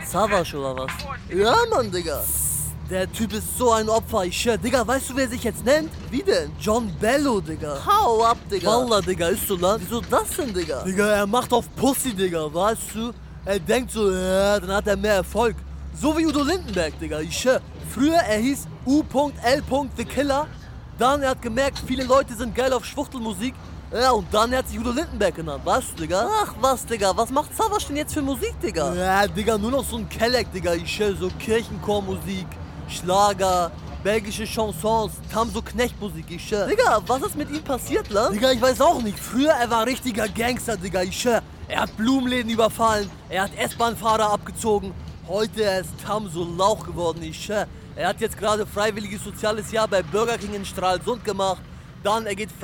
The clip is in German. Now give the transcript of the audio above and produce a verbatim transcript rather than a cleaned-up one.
Savas oder was? Ja, Mann, Digga. Der Typ ist so ein Opfer, ich schwör. Digga, weißt du, wer sich jetzt nennt? Wie denn? John Bello, Digga. Hau ab, Digga. Wallah, Digga, ist so lang. Wieso das denn, Digga? Digga, er macht auf Pussy, Digga, weißt du? Er denkt so, ja, dann hat er mehr Erfolg. So wie Udo Lindenberg, Digga, ich schwör. Früher, er hieß U L The Killer. Dann, er hat gemerkt, viele Leute sind geil auf Schwuchtelmusik. Ja, und dann hat sich Udo Lindenberg genannt, weißt du, Digga? Ach was, Digga, was macht Savas denn jetzt für Musik, Digga? Ja, Digga, nur noch so ein Kelleck, Digga, ich schwör, so Kirchenchormusik, Schlager, belgische Chansons, kam so Knechtmusik, ich schwör. Digga, was ist mit ihm passiert, la? Digga, ich weiß auch nicht. Früher, er war richtiger Gangster, Digga, ich schwör. Er hat Blumenläden überfallen, er hat S-Bahn-Fahrer abgezogen. Heute er ist Tam so Lauch geworden, ich schwör. Er hat jetzt gerade freiwilliges soziales Jahr bei Burger King in Stralsund gemacht. Dann, er geht